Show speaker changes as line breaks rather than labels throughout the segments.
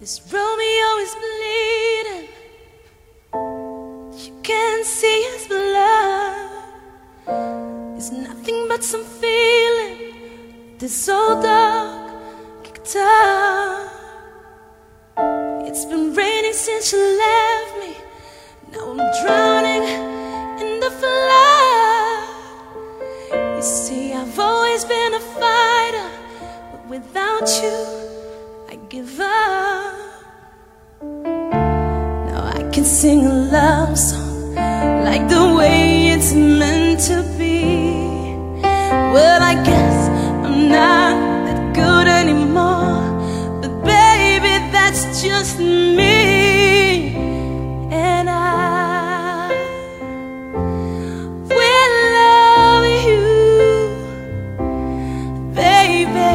This Romeo is bleeding. You can't see his blood. It's nothing but some feeling. This old dog kicked up. It's been raining since you left me. Now I'm drowning in the flood. You see, I've always been a fighter, but without you, I give up. Now I can sing a love song like the way it's meant to be. Well, I guess I'm not that good anymore, but baby, that's just me. And I will love you, baby.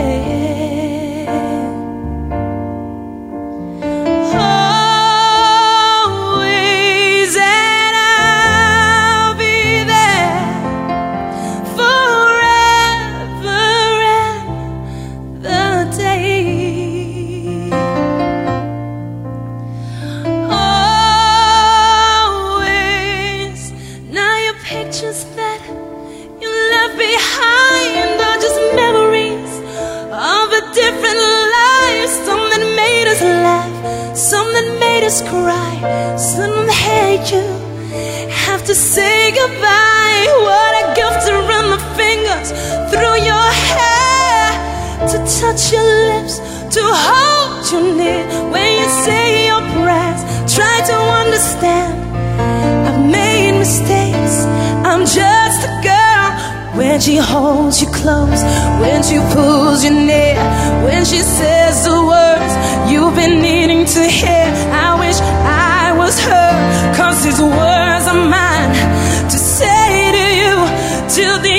Always, and I'll be there forever and the day. Always. Now your pictures that you left behind are just memories of a different life. Some that made us laugh, some that made us cry, some that had you have to say goodbye. What a gift to run my fingers through your hair, to touch your lips, to hold you near when you say your prayers. Try to understand, I've made mistakes. I'm just a girl. When she holds you close, when she pulls you near, when she says the words you've been needing to hear. I wish I was her, 'cause these words are mine to say to you till the